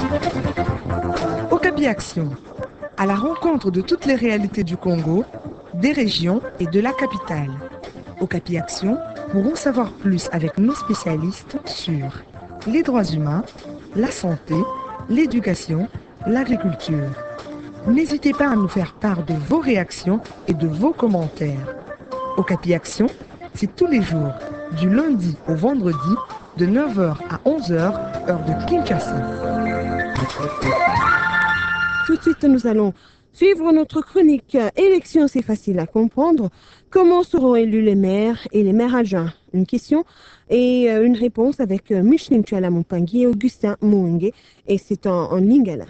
Okapi Action, à la rencontre de toutes les réalités du Congo, des régions et de la capitale. Okapi Action pour en savoir plus avec nos spécialistes sur les droits humains, la santé, l'éducation, l'agriculture. N'hésitez pas à nous faire part de vos réactions et de vos commentaires. Okapi Action, c'est tous les jours, du lundi au vendredi, de 9h à 11h, heure de Kinshasa. Tout de suite, nous allons suivre notre chronique Élections, c'est facile à comprendre. Comment seront élus les maires et les maires adjoints? Une question et une réponse avec Micheline Tuala Mompangui et Augustin Mouenge. Et c'est en lingala.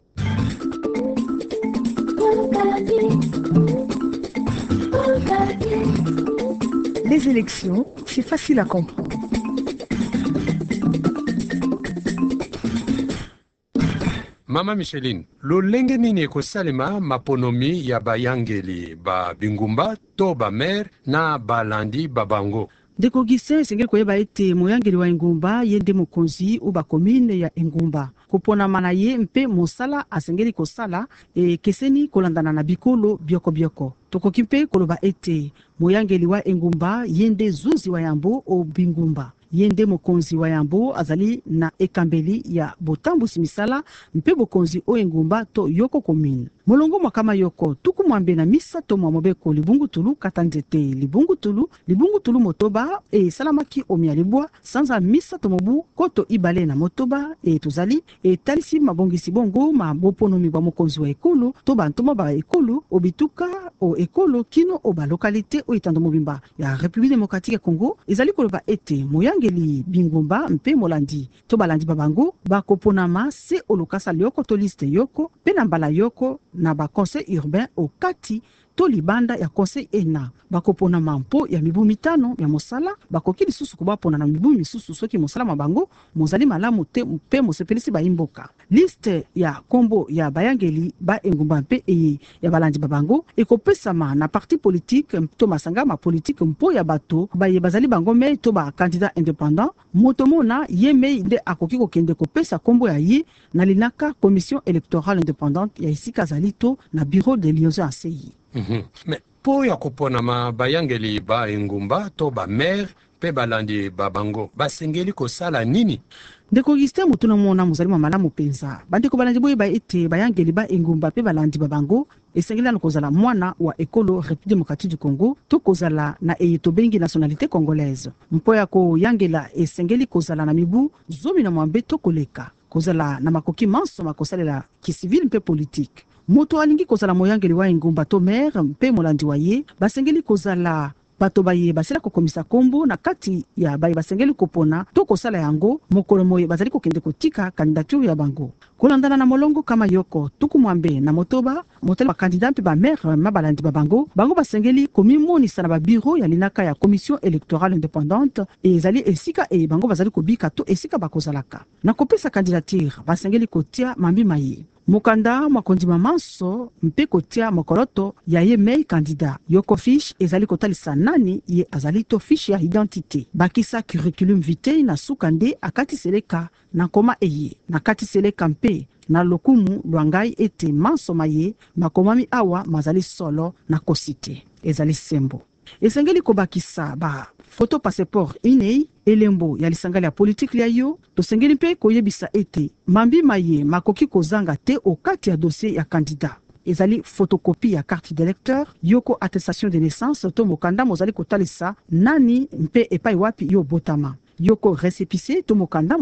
Les élections, c'est facile à comprendre. Mama Micheline, lolenge nini ekosalema maponomi ya bayangeli ba bingumba to ba maire na balandi babango? Ndeko Gissin esengeli koyeba ete moyangeli wa engumba yende mokonzi ou ba commune ya engumba kopona mana ye mpe mosala asengeli kosala keseni kolandana na bikolo bioko tokoki mpe koloba ete moyangeli wa engumba yende zuzi wa yambo o bingumba yende mokonzi wa yambo azali na ekambeli ya botambusi misala mpe bokonzi o engumba to yoko commune molongo makama yoko tuku mwambe na misa to mwa mobeko libungu tulu katanzete libungu tulu motoba e salamaki omia libwa sanza misa to mobu koto ibale na motoba e tozali e talisi mabongisi bongo maboponomi ba mokonzi wa ekolo to bantoma ba ekolo obituka o ekolo kino o ba lokalite o itando mobimba ya République démocratique ya Congo ezali koloba ete moyangeli bingumba mpe molandi to balandi babango bakoponama se olokasa yoko to liste yoko pe na mbala yoko na ba conseil urbain au kati to libanda ya conseil ena bakopona mampo ya mibu mitano ya mosala bakoki lisusu kubapona na mibu misusu soki mosala mabango mozali malamu te mpe mosepelisi baimboka liste ya kombo ya bayangeli ba engumba mpe ya balandi babango ekopesama na parti politique to masanga ma politique mpo ya bato baye bazali bango me to ba candidat indépendant motomona yeme nde akoki kokende kopesa kombo ya ye na linaka commission électorale indépendante ya isika zalito na bureau de liaison à CI. Mais po ya kopona bayangeli ba engumba to ba maire pe balandi babango basengeli kosala nini? Ndeko Gistin mutuna mona muzali mwa malamu penza bandeko balandi boye ba ete bayangeli ba engumba pe balandi babango esengeli na kozala mwana wa ekolo République démocratique du Congo to kozala na eyeto bengi nationalité congolaise mpo ya ko yangela esengeli kozala na mibu zomi na mwambe to koleka kozala na makoki manso makosalela kisivile mpe politique moto alingi kozala moyangeli wa engumba to maire mpe molandi wa ye basengeli kozala bato baye basela kokomisa kombo na kati ya baye basengeli kopona to kosala yango mokolo moye bazali kokende kotika candidature ya bango kolandana na molongo kama yoko tuku mwambe na motoba motele ba candidat mpe ba maire mabalandi babango bango basengeli komimonisa na ba bureau ya linaka ya commission électorale indépendante ezali esika bango bazali kobika to esika bakozalaka na kopesa candidature basengeli kotia mambi maye mokanda makondima manso mpe kotia mokoloto ya ye mei candidat yoko fiche ezali kotalisa nani ye azali to fiche ya identité bakisa curriculum vitae na sukande akati seleka na koma na kati seleka mpe na lokumu lwangai ete manso maye makomami awa mazali solo na kosite ezali sembo esengeli kobakisa ba photo passeport inei elembo ya lisangali ya politique ya yo tosengeli mpe koyebisa ete mambi maye makoki kozanga te okati ya dossier ya candidat ezali photocopie ya carte d'électeur yoko attestation de naissance to mokanda mozali kotalisa nani mpe epai wapi yo botama yoko récépissé to mokanda